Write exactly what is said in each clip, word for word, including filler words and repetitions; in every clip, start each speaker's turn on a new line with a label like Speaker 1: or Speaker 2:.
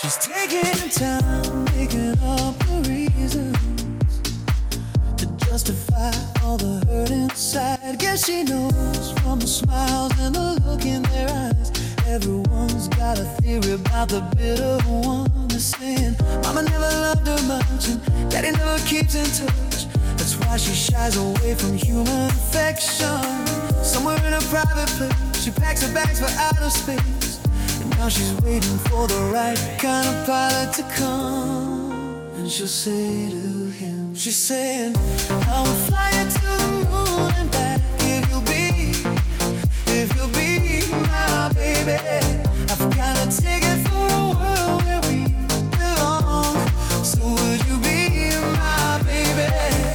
Speaker 1: She's taking time, making up the reasons to justify all the hurt inside. Guess she knows from the smiles and the look in their eyes. Everyone's got a theory about the bitter one. They're saying mama never loved her much and daddy never keeps in touch. That's why she shies away from human affection. Somewhere in a private place, she packs her bags for outer space. And now she's waiting for the right kind of pilot to come. And she'll say to him, she's saying, I will fly you to the moon and back if you'll be, if you'll be my baby. I've got a ticket for a world where we belong. So would you be my baby?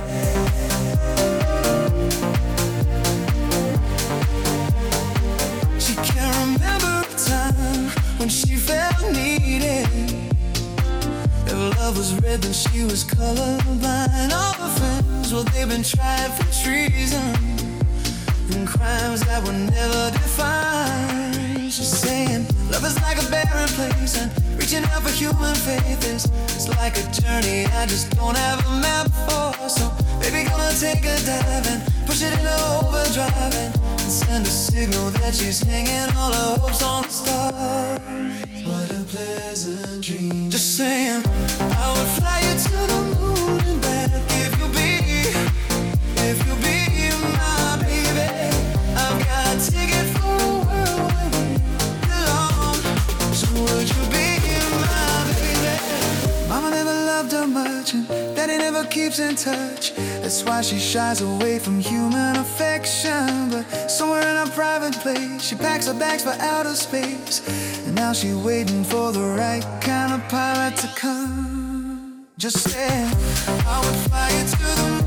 Speaker 1: She can't remember a time when she felt needed. If love was red, then she was colorblind. All her friends, well, they've been tried for treason and crimes that were never defined. She's saying love is like a barren place, and reaching out for human faith is it's like a journey I just don't have a map for. So baby, gonna take a dive and push it into overdrive and send a signal that she's hanging all her hopes on the stars. What a pleasant dream. Just saying, I would fly you to the moon and back if you'll be, if you'll be my baby. I've got a ticket for a world where we belong. So would you be my baby? Mama never loved her much and daddy never keeps in touch. That's why she shies away from human affection. But somewhere in a private place, she packs her bags for outer space. And now she's waiting for the right kind of pilot to come. Just say, I would fly you to the moon